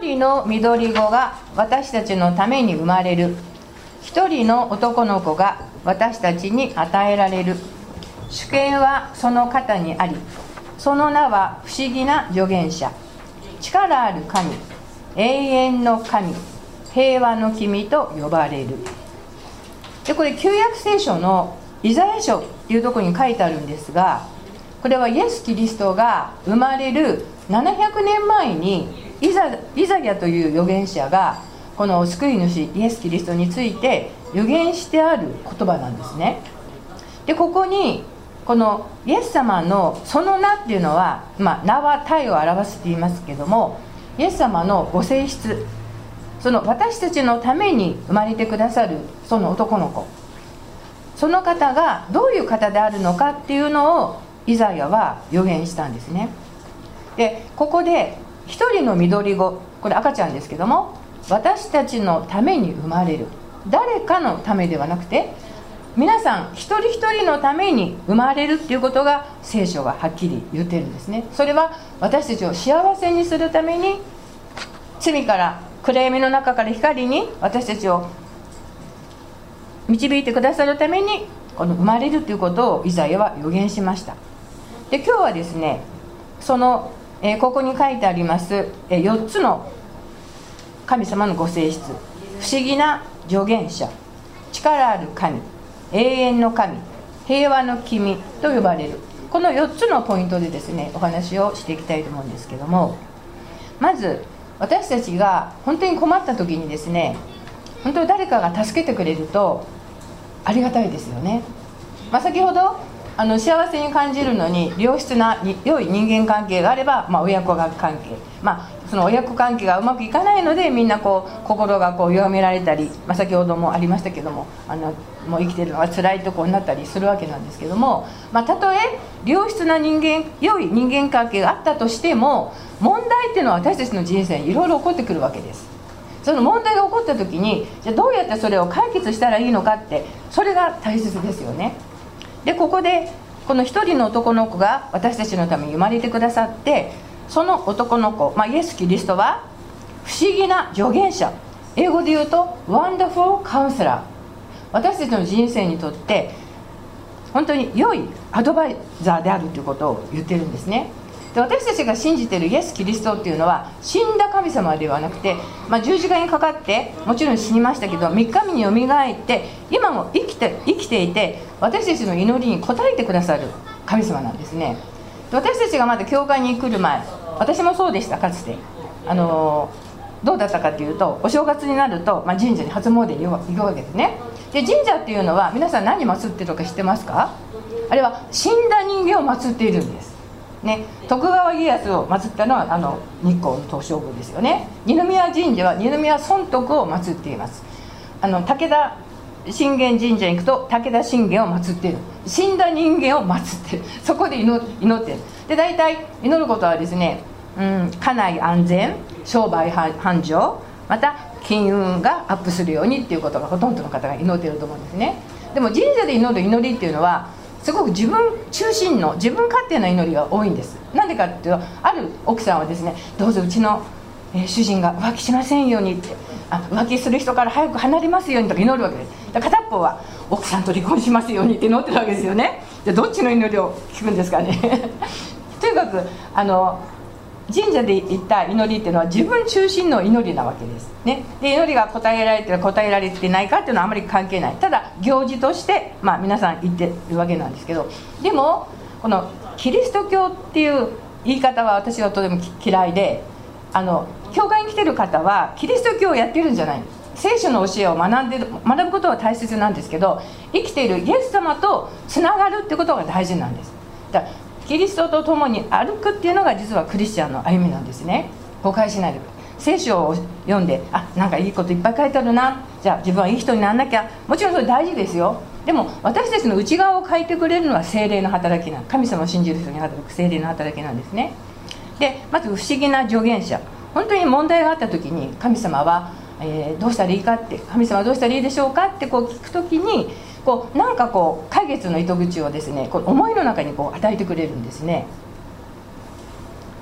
人の緑子が私たちのために生まれる。一人の男の子が私たちに与えられる。主権はその肩にあり、その名は不思議な助言者、力ある神、永遠の神、平和の君と呼ばれる。でこれ旧約聖書のイザヤ書っていうところに書いてあるんですが、これはイエス・キリストが生まれる700年前にイザヤという預言者がこの救い主イエス・キリストについて預言してある言葉なんですね。でここにこのイエス様のその名っていうのは、名は体を表すって言いますけども、イエス様のご性質、その私たちのために生まれてくださるその男の子、その方がどういう方であるのかっていうのをイザヤは預言したんですね。でここで一人の緑子、これ赤ちゃんですけども、私たちのために生まれる、誰かのためではなくて皆さん一人一人のために生まれるっていうことが聖書がはっきり言ってるんですね。それは私たちを幸せにするために、罪から暗闇の中から光に私たちを導いてくださるためにこの生まれるということをイザヤは予言しました。で今日はですね、その、ここに書いてあります、4つの神様のご性質、不思議な助言者、力ある神、永遠の神、平和の君と呼ばれる、この4つのポイントでですねお話をしていきたいと思うんですけども、まず私たちが本当に困った時にですね、本当に誰かが助けてくれるとありがたいですよね。先ほど幸せに感じるのに良質な良い人間関係があれば、親子関係、その親子関係がうまくいかないのでみんな心が弱められたり、先ほどもありましたけども、もう生きてるのが辛いところになったりするわけなんですけども、たとえ良質な良い人間関係があったとしても、問題っていうのは私たちの人生にいろいろ起こってくるわけです。その問題が起こった時に、じゃあどうやってそれを解決したらいいのかって、それが大切ですよね。でここでこの一人の男の子が私たちのために生まれてくださって、その男の子、イエス・キリストは不思議な助言者、英語で言うとワンダフルカウンセラー、私たちの人生にとって本当に良いアドバイザーであるということを言ってるんですね。で私たちが信じているイエス・キリストっていうのは死んだ神様ではなくて、十字架にかかってもちろん死にましたけど、3日目によみがえって今も生きていて私たちの祈りに応えてくださる神様なんですね。で私たちがまだ教会に来る前、私もそうでした。かつてどうだったかというと、お正月になると、神社に初詣に行くわけですね。で神社っていうのは皆さん何祀ってるのか知ってますか？あれは死んだ人間を祀っているんです徳川家康を祀ったのは日光の東照宮ですよね。二宮神社は二宮尊徳を祀っています。武田信玄神社に行くと武田信玄を祀っている、死んだ人間を祀っている、そこで祈っている。で大体祈ることはですね、家内安全、商売繁盛、また金運がアップするようにっていうことがほとんどの方が祈っていると思うんですね。でも神社で祈る祈りっていうのはすごく自分中心の自分勝手な祈りが多いんです。なんでかっていうと、ある奥さんはですね、どうぞうちの、主人が浮気しませんようにって、浮気する人から早く離れますようにとか祈るわけです。片っぽは奥さんと離婚しますようにって祈ってるわけですよね。でどっちの祈りを聞くんですかねとにかく神社で言った祈りっていうのは自分中心の祈りなわけですね。で祈りが答えられてる答えられてないかっていうのはあまり関係ない。ただ行事として、皆さん言ってるわけなんですけど、でもこのキリスト教っていう言い方は私はとても嫌いで、教会に来てる方はキリスト教をやってるんじゃないんです。聖書の教えを学ぶことは大切なんですけど、生きているイエス様とつながるってことが大事なんです。だからキリストと共に歩くっていうのが実はクリスチャンの歩みなんですね。誤解しないでください。聖書を読んで、なんかいいこといっぱい書いてあるな、じゃあ自分はいい人にならなきゃ、もちろんそれ大事ですよ。でも私たちの内側を変えてくれるのは聖霊の働きなん、神様を信じる人に働く聖霊の働きなんですね。でまず不思議な助言者、本当に問題があった時に神様は、どうしたらいいかって、神様はどうしたらいいでしょうかって聞く時になんか解決の糸口をですね、思いの中に与えてくれるんですね。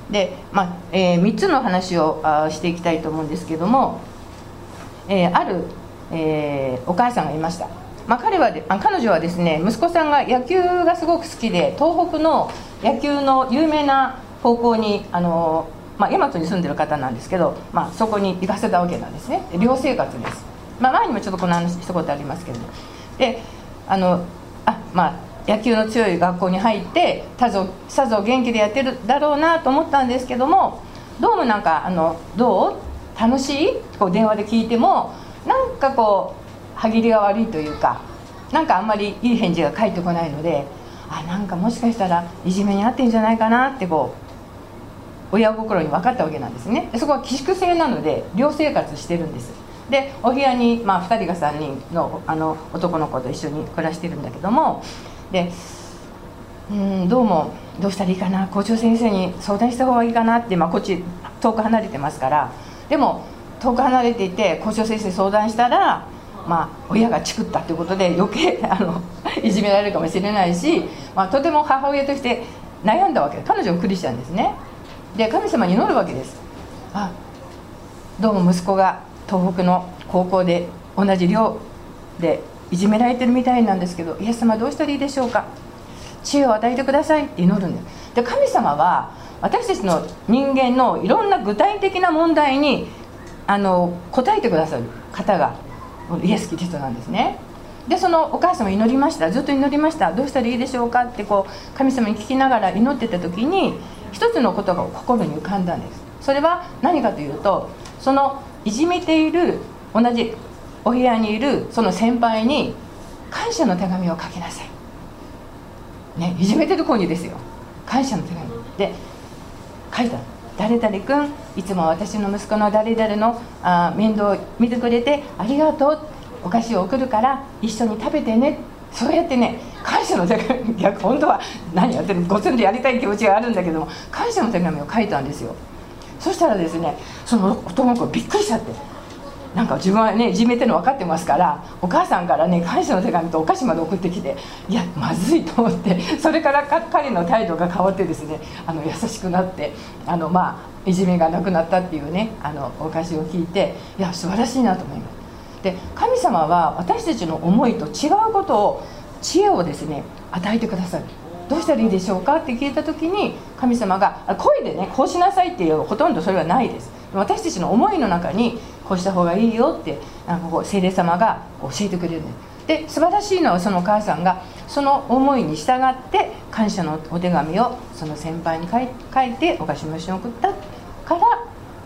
で、3つの話をしていきたいと思うんですけども、ある、お母さんがいました。彼女はですね、息子さんが野球がすごく好きで、東北の野球の有名な高校に大和に住んでる方なんですけど、そこに行かせたわけなんですね。寮生活です。前にもちょっとこの話したことありますけど、で野球の強い学校に入ってさぞ元気でやってるだろうなと思ったんですけども、どうもどう楽しい電話で聞いても歯切りが悪いというか、あんまりいい返事が返ってこないので、もしかしたらいじめに遭ってんじゃないかなって親心に分かったわけなんですね。でそこは寄宿制なので寮生活してるんです。でお部屋に、2人が3人の男の子と一緒に暮らしてるんだけども、でどうしたらいいかな、校長先生に相談した方がいいかなって、こっち遠く離れてますから、でも遠く離れていて校長先生に相談したら、親がチクったということで余計いじめられるかもしれないし、とても母親として悩んだわけで、彼女もクリスチャンですね。で神様に祈るわけです。どうも息子が東北の高校で同じ寮でいじめられてるみたいなんですけど、イエス様どうしたらいいでしょうか、知恵を与えてくださいって祈るんです。で神様は私たちの人間のいろんな具体的な問題に答えてくださる方がイエス・キリストなんですね。でそのお母さんは祈りました。ずっと祈りました。どうしたらいいでしょうかって神様に聞きながら祈ってた時に、一つのことが心に浮かんだんです。それは何かというと、そのいじめている同じお部屋にいるその先輩に感謝の手紙を書きなさい、いじめてる子にですよ、感謝の手紙で書いた。誰々君、いつも私の息子の誰々の面倒を見てくれてありがとう、お菓子を送るから一緒に食べてね、そうやって感謝の手紙、本当は何やってるごつんでやりたい気持ちがあるんだけども、感謝の手紙を書いたんですよ。そしたらですね、その男の子びっくりしちゃって、自分はいじめてるの分かってますから、お母さんから感謝の手紙とお菓子まで送ってきて、いやまずいと思って、それから彼の態度が変わってですね、優しくなって、いじめがなくなったっていうお菓子を聞いて、いや素晴らしいなと思います。で神様は私たちの思いと違うことを、知恵をですね与えてくださる。どうしたらいいでしょうかって聞いた時に、神様が声でこうしなさいっていう、ほとんどそれはないです。私たちの思いの中にこうした方がいいよって聖霊様が教えてくれるんです。で素晴らしいのは、そのお母さんがその思いに従って感謝のお手紙をその先輩に書いてお菓子も一緒に送ったから、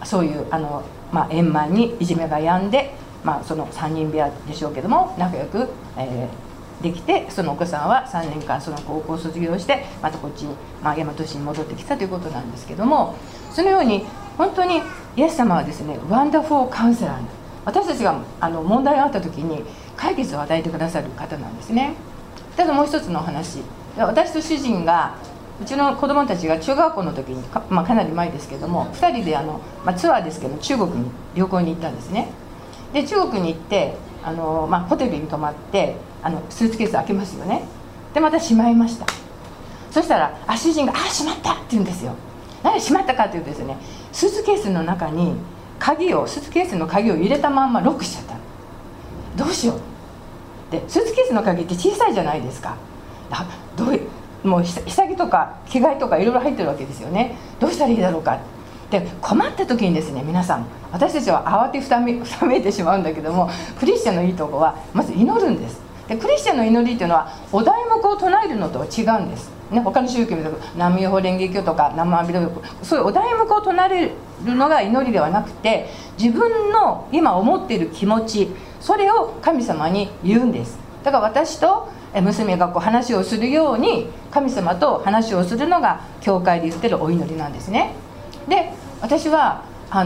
そういう円満にいじめが止んで、その3人部屋でしょうけども仲良く、できて、そのお子さんは3年間その高校を卒業してまたこっちに、大和市に戻ってきたということなんですけども、そのように本当にイエス様はですね、ワンダフォーカウンセラー、私たちが問題があった時に解決を与えてくださる方なんですね。ただもう一つのお話、私と主人が、うちの子供たちが中学校の時に かなり前ですけども、2人でツアーですけど中国に旅行に行ったんですね。で中国に行ってホテルに泊まって、スーツケース開けますよね。でまたしまいました。そしたら主人が「しまった!」って言うんですよ。何でしまったかというとですね、スーツケースの中にスーツケースの鍵を入れたまんまロックしちゃった。どうしようで、スーツケースの鍵って小さいじゃないですか。もう下着とか着替えとかいろいろ入ってるわけですよね。どうしたらいいだろうかで、困った時にですね、皆さん、私たちは慌てふためいてしまうんだけども、クリスチャンのいいとこはまず祈るんです。でクリスチャンの祈りっていうのはお題目を唱えるのとは違うんです、他の宗教みたいな南無妙法蓮華経とか南無阿弥陀経、そういうお題目を唱えるのが祈りではなくて、自分の今思っている気持ち、それを神様に言うんです。だから私と娘が話をするように神様と話をするのが教会で言ってるお祈りなんですね。で私は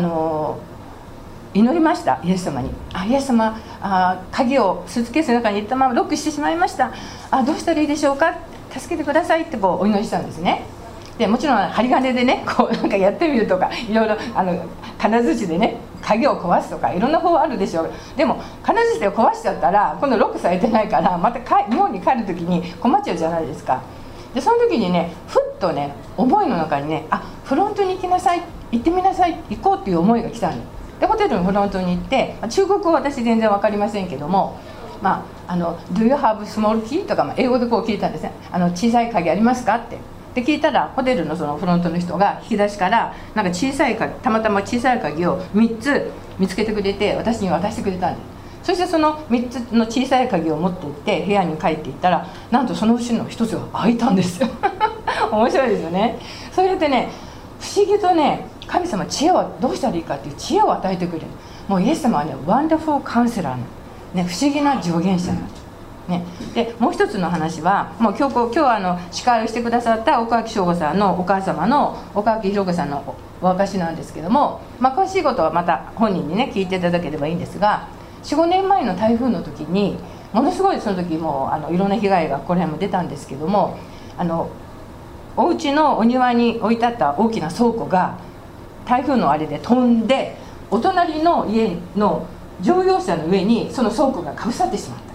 祈りました、イエス様に。イエス様、鍵をスーツケースの中に入れたままロックしてしまいました。どうしたらいいでしょうか、助けてくださいってお祈りしたんですね。でもちろん針金でねやってみるとか、いろいろ金槌でね鍵を壊すとかいろんな方法あるでしょう。でも金槌で壊しちゃったら今度ロックされてないから、また日本に帰る時に困っちゃうじゃないですか。でその時にね、ふっとね思いの中にね、 フロントに行きなさい、行ってみなさい、行こうっていう思いが来たんで、ホテルのフロントに行って、中国語は私全然分かりませんけども、Do you have small key? とか、英語でこう聞いたんですね。小さい鍵ありますかって。で聞いたら、ホテルのそのフロントの人が引き出しからなんか小さい鍵、たまたま小さい鍵を3つ見つけてくれて、私に渡してくれたんです。そしてその3つの小さい鍵を持って行って部屋に帰っていったら、なんとそのうちの1つが開いたんですよ面白いですよね。それでね、不思議とね、神様知恵をどうしたらいいかっていう知恵を与えてくれる。もうイエス様はね、ワンダフルカウンセラーの、ね、不思議な助言者なんです、ね、でもう一つの話は、もう今日司会をしてくださった岡脇翔吾さんのお母様の岡脇弘子さんのお証なんですけども、詳しいことはまた本人にね聞いていただければいいんですが、 4,5 年前の台風の時にものすごい、その時もいろんな被害がこれも出たんですけども、お家のお庭に置いてあった大きな倉庫が台風のあれで飛んで、お隣の家の乗用車の上にその倉庫がかぶさってしまった。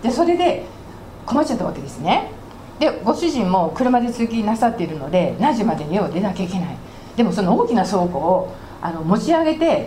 でそれで困っちゃったわけですね。でご主人も車で通勤なさっているので、何時までに家を出なきゃいけない。でもその大きな倉庫を持ち上げて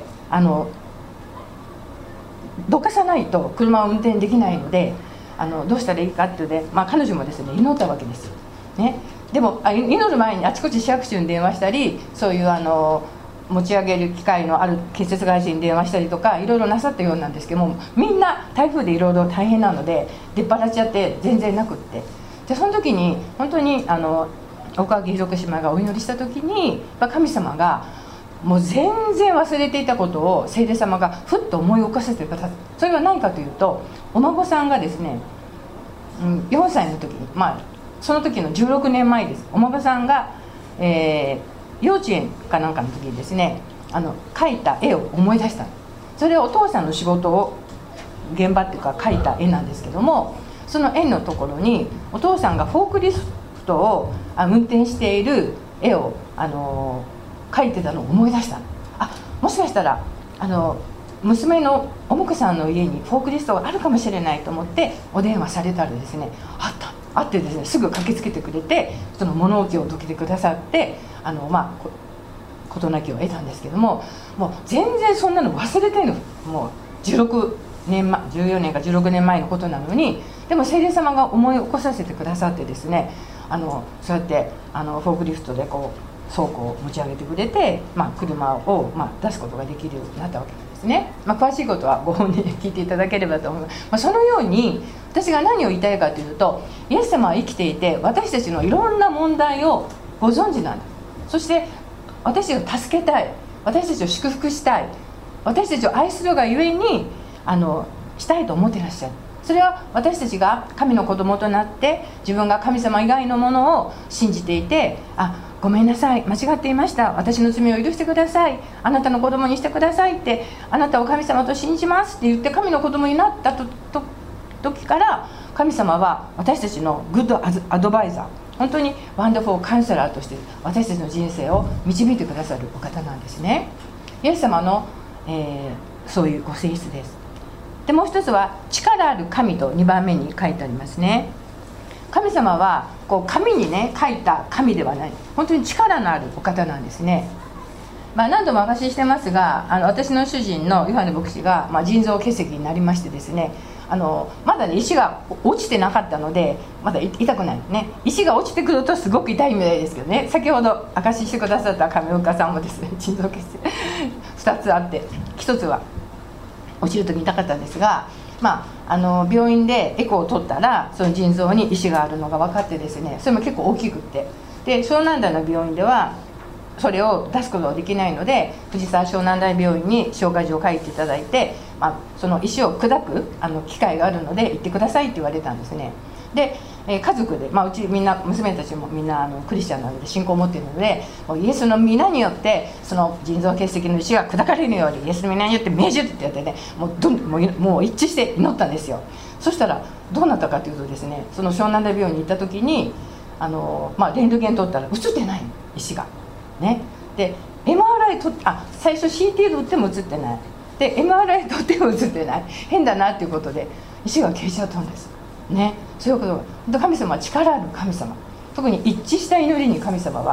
どかさないと車を運転できないので、どうしたらいいかっていうので、彼女もですね祈ったわけですよ、ね。でも祈る前にあちこち市役所に電話したり、そういう持ち上げる機会のある建設会社に電話したりとかいろいろなさったようなんですけども、みんな台風でいろいろ大変なので出っ張っちゃって全然なくって、でその時に本当に岡脇弘子姉妹がお祈りした時に、神様がもう全然忘れていたことを聖霊様がふっと思い起こさせてくださった。それは何かというと、お孫さんがですね、4歳の時に、その時の16年前です。お孫さんが、幼稚園かなんかの時にですね、描いた絵を思い出した。それはお父さんの仕事を現場っていうか描いた絵なんですけども、その絵のところにお父さんがフォークリフトを運転している絵を描いてたのを思い出した。もしかしたら娘のおもくさんの家にフォークリフトがあるかもしれないと思ってお電話されたらですね、あってですね、すぐ駆けつけてくれて、その物置を解けてくださって、事なきを得たんですけども、もう全然そんなの忘れてるの。もう14年か16年前のことなのに、でも聖霊様が思い起こさせてくださってですね、そうやってフォークリフトでこう倉庫を持ち上げてくれて、車を出すことができるようになったわけなんですね。詳しいことはご本人に聞いていただければと思います。そのように私が何を言いたいかというと、イエス様は生きていて私たちのいろんな問題をご存知なんだ。そして私たちを助けたい、私たちを祝福したい、私たちを愛するがゆえにしたいと思っていらっしゃる。それは私たちが神の子供となって自分が神様以外のものを信じていて、ごめんなさい、間違っていました、私の罪を許してください、あなたの子供にしてくださいって、あなたを神様と信じますって言って神の子供になった時から、神様は私たちのグッドアドバイザー、本当にワンダフルカウンセラーとして私たちの人生を導いてくださるお方なんですね。イエス様の、そういうご性質です。でもう一つは力ある神と2番目に書いてありますね。神様はこう紙にね書いた神ではない、本当に力のあるお方なんですね。何度もお話ししてますが、私の主人のヨハネ牧師が、腎臓結石になりましてですね、まだね石が落ちてなかったのでまだ痛くないね。石が落ちてくるとすごく痛いみたいですけどね、先ほど証ししてくださった亀岡さんもですね、腎臓結石2つあって、1つは落ちる時に痛かったんですが、病院でエコーを取ったらその腎臓に石があるのが分かってですね、それも結構大きくって、で湘南台の病院ではそれを出すことができないので、藤沢湘南台病院に紹介状を書いていただいて、その石を砕く機会があるので行ってくださいって言われたんですね。で家族で、うちみんな娘たちもみんなクリスチャンなので信仰を持っているので、イエスの皆によってその腎臓結石の石が砕かれるようにイエスの皆によって命じるってやってね、もう一致して祈ったんですよ。そしたらどうなったかというとですね、その湘南台病院に行った時にレントゲン取ったら映ってない石がね。で MRI 取って最初 CT で打っても映ってない、で MRI 取っても映ってない、変だなっていうことで石が消えちゃったんですね。そういうことで、神様は力ある神様、特に一致した祈りに神様は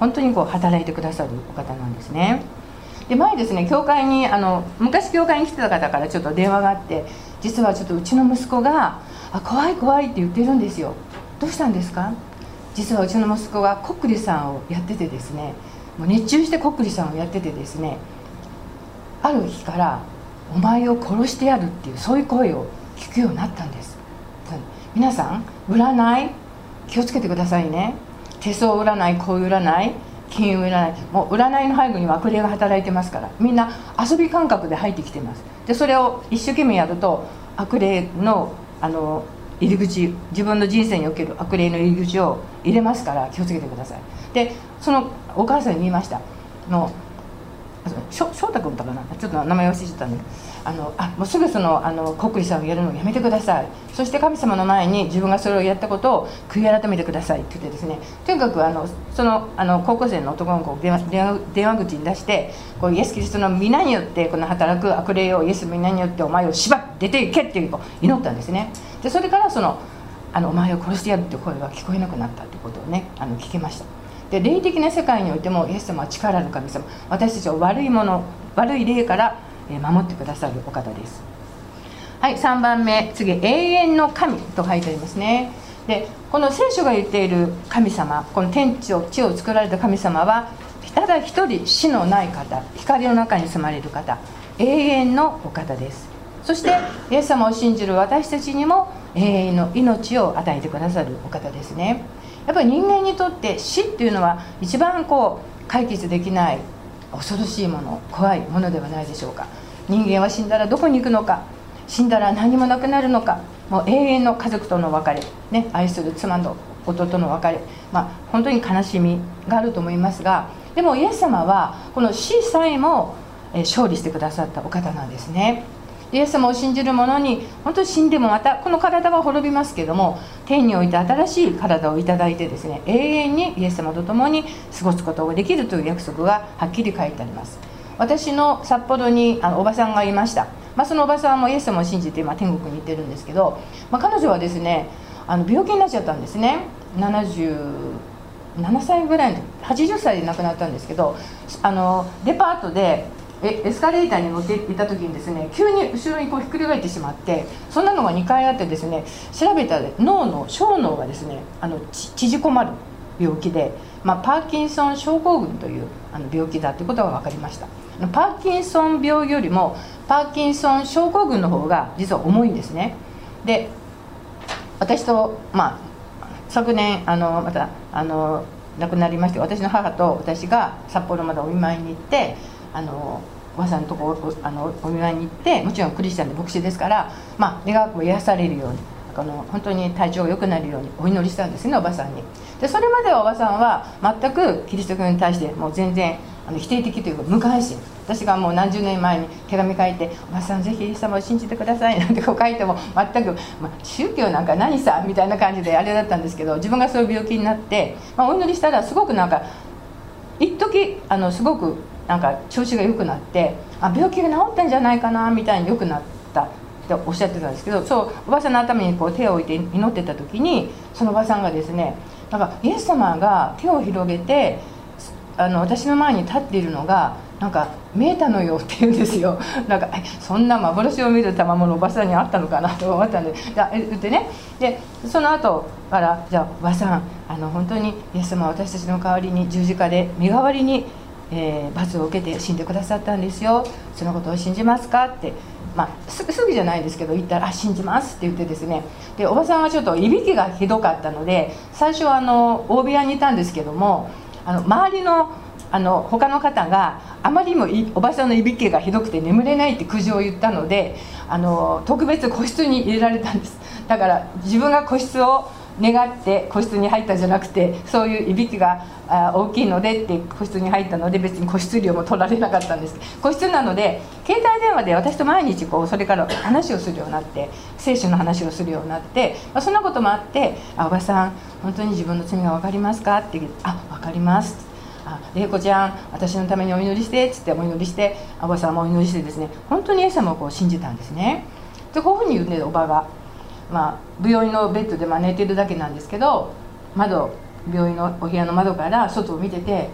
本当にこう働いてくださるお方なんですね。で前ですね、教会に昔教会に来てた方からちょっと電話があって、実はちょっとうちの息子が怖い怖いって言ってるんですよ。どうしたんですか？実はうちの息子がコックリさんをやっててですね、もう熱中してコックリさんをやっててですね、ある日からお前を殺してやるっていう、そういう声を聞くようになったんです。皆さん、占い気をつけてくださいね。手相占い、こういう占い、金運占い、もう占いの背後には悪霊が働いてますから、みんな遊び感覚で入ってきてます。でそれを一生懸命やると悪霊の入り口、自分の人生における悪霊の入り口を入れますから、気をつけてください。でそのお母さんに言いました。翔太君だったかな、ちょっと名前忘れちゃったんで、もうすぐそのコックリさんをやるのをやめてください。そして神様の前に自分がそれをやったことを悔い改めてくださいって言ってですね、とにかくその高校生の男の子を電話口に出して、こうイエス・キリストの皆によってこの働く悪霊をイエスの皆によってお前を縛って出ていけっていう祈ったんですね。でそれからお前を殺してやるって声が聞こえなくなったってことをね聞きました。で霊的な世界においてもイエス様は力ある神様、私たちを悪い霊から守ってくださるお方です。はい、3番目、次、永遠の神と書いてありますね。でこの聖書が言っている神様、この天地を作られた神様はただ一人死のない方、光の中に住まれる方、永遠のお方です。そしてイエス様を信じる私たちにも永遠の命を与えてくださるお方ですね。やっぱり人間にとって死っていうのは一番解決できない恐ろしいもの、怖いものではないでしょうか。人間は死んだらどこに行くのか、死んだら何もなくなるのか、もう永遠の家族との別れ、愛する妻の夫との別れ、本当に悲しみがあると思いますが、でもイエス様はこの死さえも勝利してくださったお方なんですね。イエス様を信じる者に本当に死んでもまたこの体は滅びますけども、天において新しい体をいただいてですね、永遠にイエス様と共に過ごすことができるという約束がはっきり書いてあります。私の札幌におばさんがいました。そのおばさんもイエス様を信じて今天国に行ってるんですけど、彼女はですね病気になっちゃったんですね。77歳ぐらいの80歳で亡くなったんですけど、デパートでエスカレーターに乗っていた時にですね、急に後ろにひっくり返ってしまって、そんなのが2回あってですね、調べたら小脳がですね縮こまる病気で、パーキンソン症候群という病気だということが分かりました。パーキンソン病よりもパーキンソン症候群の方が実は重いんですね。で私と、昨年また亡くなりまして、私の母と私が札幌までお見舞いに行って、おばさんのとこお見舞いに行って、もちろんクリスチャンで牧師ですから、願わく癒されるように、本当に体調が良くなるようにお祈りしたんですね、おばさんに。でそれまではおばさんは全くキリスト教に対してもう全然否定的というか無関心。私がもう何十年前に手紙書いて、おばさんぜひイエス様を信じてくださいなんて書いても全く、宗教なんか何さみたいな感じであれだったんですけど、自分がそういう病気になって、お祈りしたらすごく一時すごく調子が良くなって、病気が治ったんじゃないかなみたいに良くなったっておっしゃってたんですけど、そうおばさんの頭に手を置いて祈ってた時に、そのおばさんがですね、イエス様が手を広げて私の前に立っているのが見えたのよって言うんですよ。そんな幻を見る賜物おばさんにあったのかなと思ったんで、言ってね。でその後からじゃあおばさん本当にイエス様は私たちの代わりに十字架で身代わりに、罰を受けて死んでくださったんですよ、そのことを信じますかって、すぐじゃないですけど言ったら信じますって言ってですね。でおばさんはちょっといびきがひどかったので、最初は大部屋にいたんですけども、周りの他の方があまりにもおばさんのいびきがひどくて眠れないって苦情を言ったので、特別個室に入れられたんです。だから自分が個室を願って個室に入ったんじゃなくて、そういういびきが大きいのでって個室に入ったので、別に個室料も取られなかったんです。個室なので携帯電話で私と毎日それから話をするようになって、聖書の話をするようになって、そんなこともあって、おばさん本当に自分の罪が分かりますかって言って、分かりますって、玲子ちゃん私のためにお祈りしてっつってお祈りして、おばさんもお祈りしてですね、本当にイエス様を信じたんですね。でこういうふうに言うんで、おばが病院のベッドで寝てるだけなんですけど、病院のお部屋の窓から外を見てて、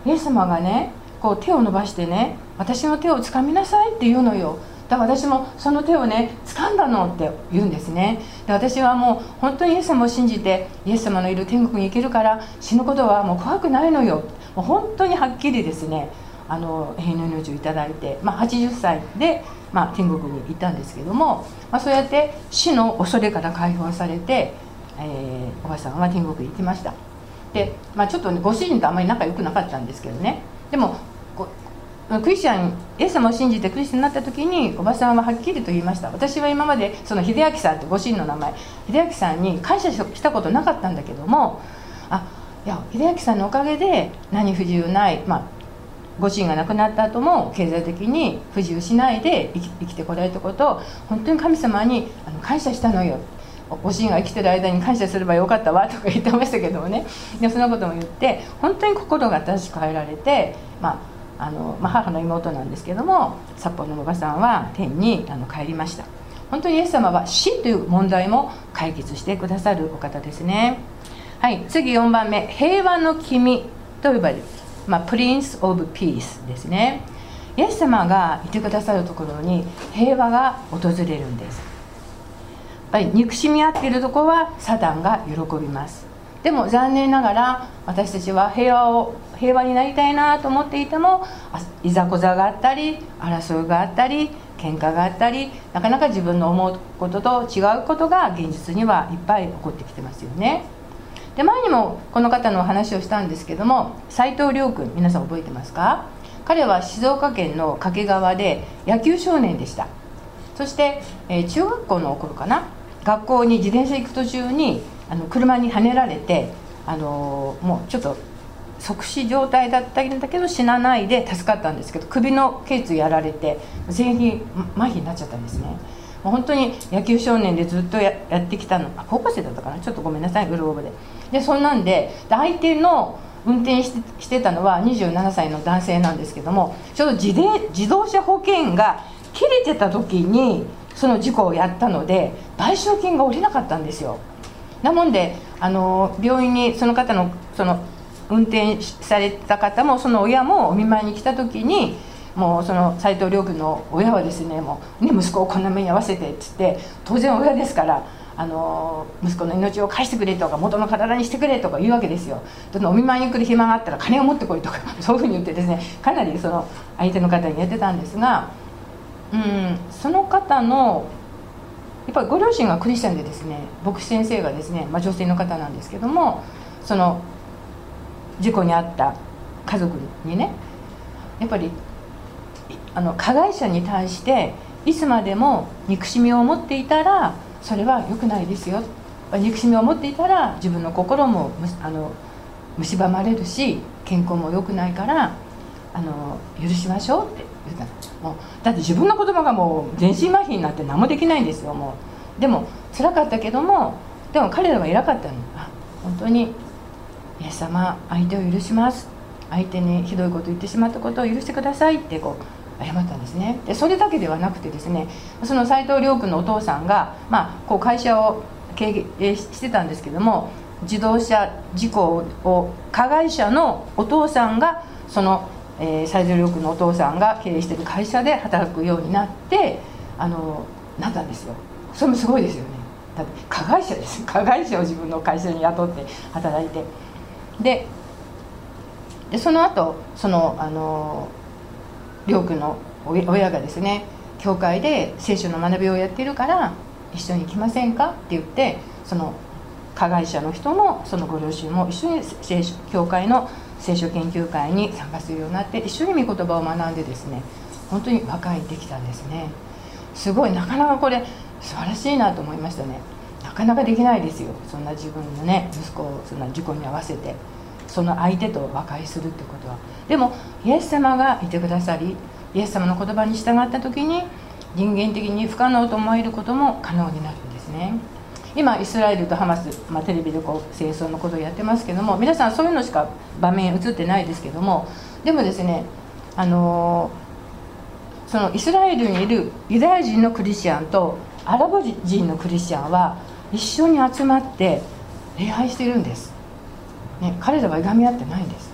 イエス様がねこう手を伸ばしてね、私の手を掴みなさいって言うのよ。だから私もその手をね掴んだのって言うんですね。で私はもう本当にイエス様を信じてイエス様のいる天国に行けるから死ぬことはもう怖くないのよ。もう本当にはっきりですね永遠の命をいただいて、80歳で、天国に行ったんですけども、そうやって死の恐れから解放されて、おばさんは天国に行きました。で、ちょっと、ね、ご主人とあまり仲良くなかったんですけどね、でもクリスチャンイエス様を信じてクリスチャンになった時におばさんははっきりと言いました。私は今までその秀明さんってご主人の名前秀明さんに感謝したことなかったんだけども、いや秀明さんのおかげで何不自由ない、ご主人が亡くなった後も経済的に不自由しないで生きてこられたことを本当に神様に感謝したのよ。ご主人が生きてる間に感謝すればよかったわとか言ってましたけどもね。でそんなことも言って本当に心が新しく変えられて、母の妹なんですけども札幌のおばさんは天に帰りました。本当にイエス様は死という問題も解決してくださるお方ですね。はい、次4番目、平和の君と呼ばれる、プリンス・オブ・ピースですね。イエス様がいてくださるところに平和が訪れるんです。やっぱり憎しみ合っているところはサタンが喜びます。でも残念ながら私たちは平和になりたいなと思っていてもいざこざがあったり争いがあったり喧嘩があったりなかなか自分の思うことと違うことが現実にはいっぱい起こってきてますよね。で前にもこの方のお話をしたんですけども斉藤亮君皆さん覚えてますか？彼は静岡県の掛川で野球少年でした。そして、中学校の頃かな学校に自転車行く途中に車にはねられてもうちょっと即死状態だったんだけど死なないで助かったんですけど首の頸椎やられて全身麻痺になっちゃったんですね。もう本当に野球少年でずっと やってきたの高校生だったかなちょっとごめんなさいグループでそんなんで相手の運転してたのは27歳の男性なんですけどもちょうど自動車保険が切れてた時にその事故をやったので賠償金が下りなかったんですよ。なもんで病院にその方の運転された方もその親もお見舞いに来た時にもうその斉藤亮君の親はですねもうね息子をこんな目に遭わせてって言って当然親ですから息子の命を返してくれとか元の体にしてくれとか言うわけですよ。お見舞いに来る暇があったら金を持ってこいとかそういうふうに言ってですねかなりその相手の方にやってたんですが、その方のやっぱりご両親がクリスチャンでですね牧師先生がですね、女性の方なんですけどもその事故に遭った家族にねやっぱり加害者に対していつまでも憎しみを持っていたらそれは良くないですよ。憎しみを持っていたら自分の心も蝕まれるし健康も良くないから許しましょうって言ったの。もうだって自分の言葉がもう全身麻痺になって何もできないんですよ。もうでも辛かったけどもでも彼らは偉かったの。本当にイエス様相手を許します、相手にひどいことを言ってしまったことを許してくださいってこう謝ったんですね。でそれだけではなくてですねその斉藤亮君のお父さんが、こう会社を経営してたんですけども自動車事故を加害者のお父さんがその斉藤亮君のお父さんが経営している会社で働くようになってなったんですよ。それもすごいですよね。だって加害者です。加害者を自分の会社に雇って働いてでその後その亮君の親がですね教会で聖書の学びをやっているから一緒に来ませんかって言ってその加害者の人もそのご両親も一緒に教会の聖書研究会に参加するようになって一緒に御言葉を学んでですね本当に和解できたんですね。すごいなかなかこれ素晴らしいなと思いましたね。なかなかできないですよ。そんな自分のね息子をそんな事故に遭わせてその相手と和解するってことはでもイエス様がいてくださりイエス様の言葉に従った時に人間的に不可能と思えることも可能になるんですね。今イスラエルとハマス、テレビで戦争のことをやってますけども皆さんそういうのしか場面映ってないですけどもでもですねそのイスラエルにいるユダヤ人のクリスチャンとアラブ人のクリスチャンは一緒に集まって礼拝しているんです、彼らはいがみ合ってないんです。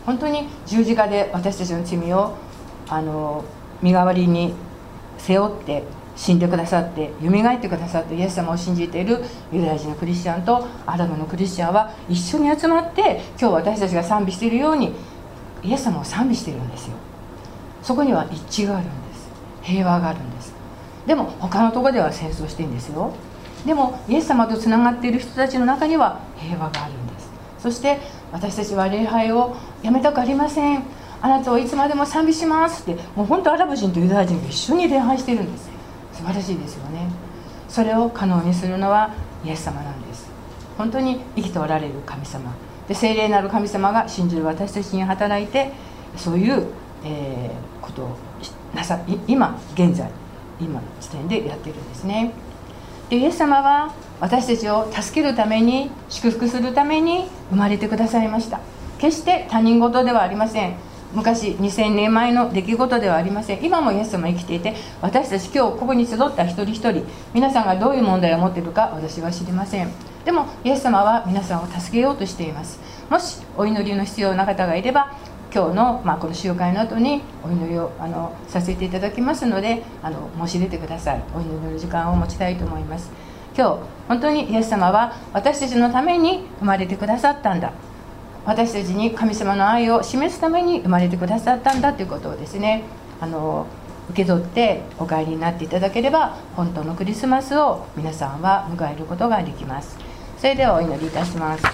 本当に十字架で私たちの罪を身代わりに背負って死んでくださって蘇ってくださってイエス様を信じているユダヤ人のクリスチャンとアラブのクリスチャンは一緒に集まって今日私たちが賛美しているようにイエス様を賛美しているんですよ。そこには一致があるんです。平和があるんです。でも他のところでは戦争してるんですよ。でもイエス様とつながっている人たちの中には平和があるんです。そして私たちは礼拝をやめたくありません、あなたをいつまでも賛美しますって、もう本当アラブ人とユダヤ人が一緒に礼拝しているんです。素晴らしいですよね。それを可能にするのはイエス様なんです。本当に生きておられる神様で、聖霊なる神様が信じる私たちに働いてそういう、ことを今現在今の時点でやっているんですね。でイエス様は私たちを助けるために祝福するために生まれてくださいました。決して他人事ではありません。昔2000年前の出来事ではありません。今もイエス様生きていて、私たち今日ここに集った一人一人、皆さんがどういう問題を持っているか私は知りません。でもイエス様は皆さんを助けようとしています。もしお祈りの必要な方がいれば今日の、この集会の後にお祈りをさせていただきますので申し出てください。お祈りの時間を持ちたいと思います。今日本当にイエス様は私たちのために生まれてくださったんだ、私たちに神様の愛を示すために生まれてくださったんだということをですね受け取ってお帰りになっていただければ本当のクリスマスを皆さんは迎えることができます。それではお祈りいたします。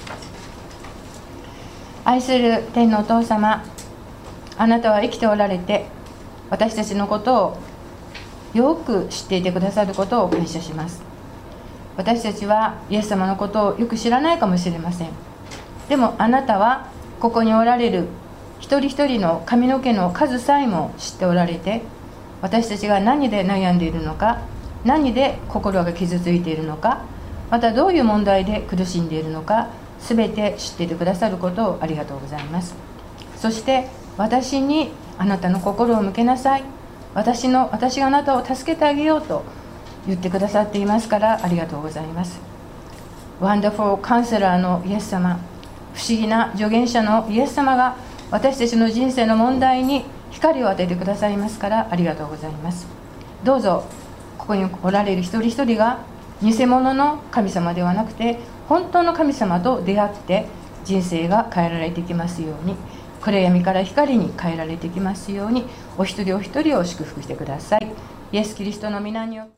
愛する天のお父様、あなたは生きておられて私たちのことをよく知っていてくださることを感謝します。私たちはイエス様のことをよく知らないかもしれません。でもあなたはここにおられる一人一人の髪の毛の数さえも知っておられて、私たちが何で悩んでいるのか、何で心が傷ついているのか、またどういう問題で苦しんでいるのか、すべて知っていてくださることをありがとうございます。そして私にあなたの心を向けなさい、私があなたを助けてあげようと言ってくださっていますからありがとうございます。ワンダフォーカウンセラーのイエス様、不思議な助言者のイエス様が私たちの人生の問題に光を当ててくださいますからありがとうございます。どうぞここにおられる一人一人が偽物の神様ではなくて本当の神様と出会って人生が変えられていきますように、暗闇から光に変えられていきますように、お一人お一人を祝福してください。イエス・キリストの皆によって